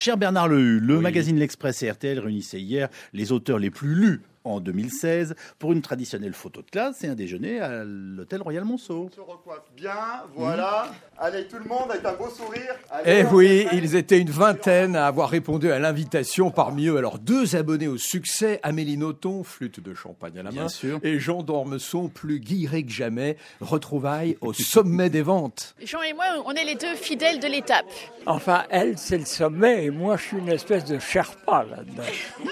Cher Bernard Lehu, le magazine L'Express et RTL réunissaient hier les auteurs les plus lus en 2016 pour une traditionnelle photo de classe et un déjeuner à l'hôtel Royal Monceau. On se recoiffe bien, voilà. Allez, tout le monde avec un beau sourire. Eh oui, ils étaient une vingtaine à avoir répondu à l'invitation. Parmi eux, alors 2 abonnés au succès, Amélie Nothomb, flûte de champagne à la main, et Jean d'Ormesson, plus guilleret que jamais, retrouvailles au sommet des ventes. Jean et moi, on est les 2 fidèles de l'étape. Enfin, elle, c'est le sommet, et moi, je suis une espèce de Sherpa là-dedans.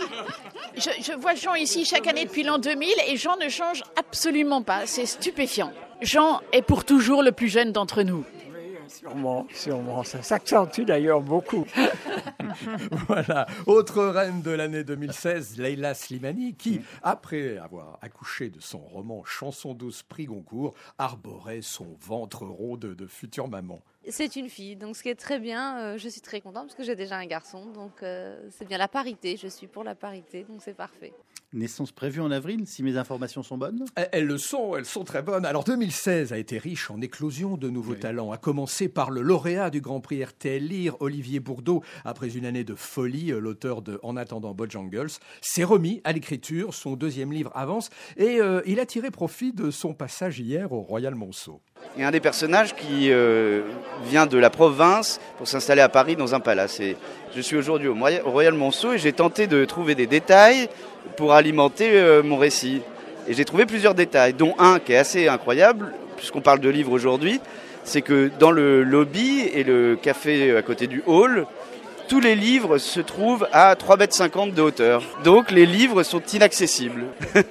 Je vois Jean ici chaque année depuis l'an 2000 et Jean ne change absolument pas. C'est stupéfiant. Jean est pour toujours le plus jeune d'entre nous. Sûrement. Ça s'accentue d'ailleurs beaucoup. Voilà. Autre reine de l'année 2016, Leïla Slimani, qui, après avoir accouché de son roman Chanson douce prix Goncourt, arborait son ventre rond de future maman. C'est une fille, donc ce qui est très bien, je suis très contente parce que j'ai déjà un garçon, donc c'est bien la parité, je suis pour la parité, donc c'est parfait. Naissance prévue en avril, si mes informations sont bonnes? Elles sont très bonnes. Alors 2016 a été riche en éclosion de nouveaux talents, à commencer par le lauréat du Grand Prix RTL Lire, Olivier Bourdeau. Après une année de folie, l'auteur de En attendant Bojangles s'est remis à l'écriture, son 2e livre avance, et il a tiré profit de son passage hier au Royal Monceau. Et un des personnages qui vient de la province pour s'installer à Paris dans un palace. Et je suis aujourd'hui au Royal Monceau et j'ai tenté de trouver des détails pour alimenter mon récit. Et j'ai trouvé plusieurs détails, dont un qui est assez incroyable, puisqu'on parle de livres aujourd'hui, c'est que dans le lobby et le café à côté du hall, tous les livres se trouvent à 3,50 m de hauteur. Donc les livres sont inaccessibles.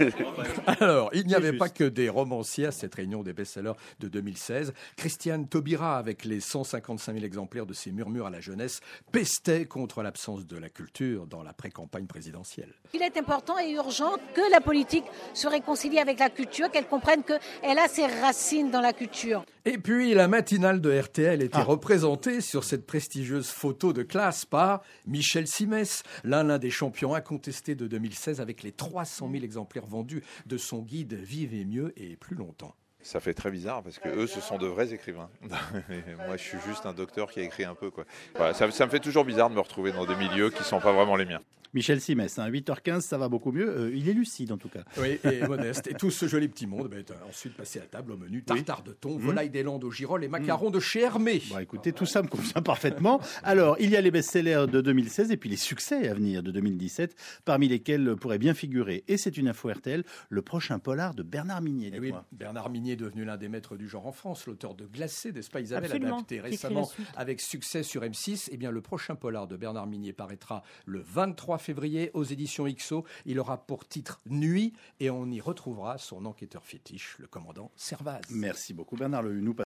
Alors, il n'y avait pas que des romanciers à cette réunion des best-sellers de 2016. Christiane Taubira, avec les 155 000 exemplaires de ses Murmures à la jeunesse, pestait contre l'absence de la culture dans la pré-campagne présidentielle. Il est important et urgent que la politique se réconcilie avec la culture, qu'elle comprenne qu'elle a ses racines dans la culture. Et puis, la matinale de RTL était représentée sur cette prestigieuse photo de classe par Michel Simès, l'un des champions incontestés de 2016 avec les 300 000 exemplaires vendus de son guide Vivez mieux et plus longtemps. Ça fait très bizarre parce que eux, ce sont de vrais écrivains. Moi, je suis juste un docteur qui a écrit un peu, quoi. Voilà, ça me fait toujours bizarre de me retrouver dans des milieux qui ne sont pas vraiment les miens. Michel Simès, 8h15, ça va beaucoup mieux. Il est lucide en tout cas. Oui, et modeste. Et tout ce joli petit monde est ensuite passé à table au menu. Tartare de thon, volaille des Landes au girolles et macarons de chez Hermé. Bon, écoutez, tout ça me convient parfaitement. Alors, il y a les best-sellers de 2016 et puis les succès à venir de 2017, parmi lesquels pourrait bien figurer, et c'est une info RTL, le prochain polar de Bernard Minier. Oui, Bernard Minier est devenu l'un des maîtres du genre en France, l'auteur de Glacé, n'est-ce pas Isabelle, adapté récemment avec succès sur M6. Eh bien, le prochain polar de Bernard Minier paraîtra le 23 février aux éditions XO. Il aura pour titre Nuit et on y retrouvera son enquêteur fétiche, le commandant Servaz. Merci beaucoup Bernard Lehu.